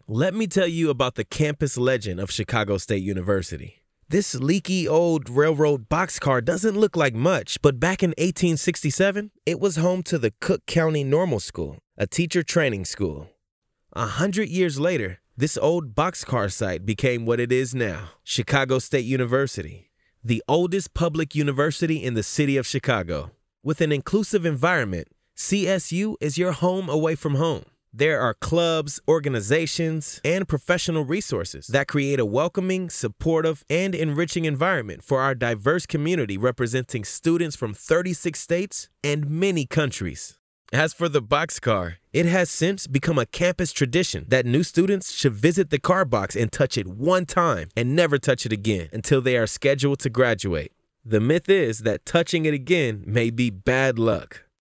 Let me tell you about the campus legend of Chicago State University. This leaky old railroad boxcar doesn't look like much, but back in 1867, it was home to the Cook County Normal School, a teacher training school. 100 years later, this old boxcar site became what it is now, Chicago State University, the oldest public university in the city of Chicago. With an inclusive environment, CSU is your home away from home. There are clubs, organizations, and professional resources that create a welcoming, supportive, and enriching environment for our diverse community representing students from 36 states and many countries. As for the boxcar, it has since become a campus tradition that new students should visit the car box and touch it one time and never touch it again until they are scheduled to graduate. The myth is that touching it again may be bad luck.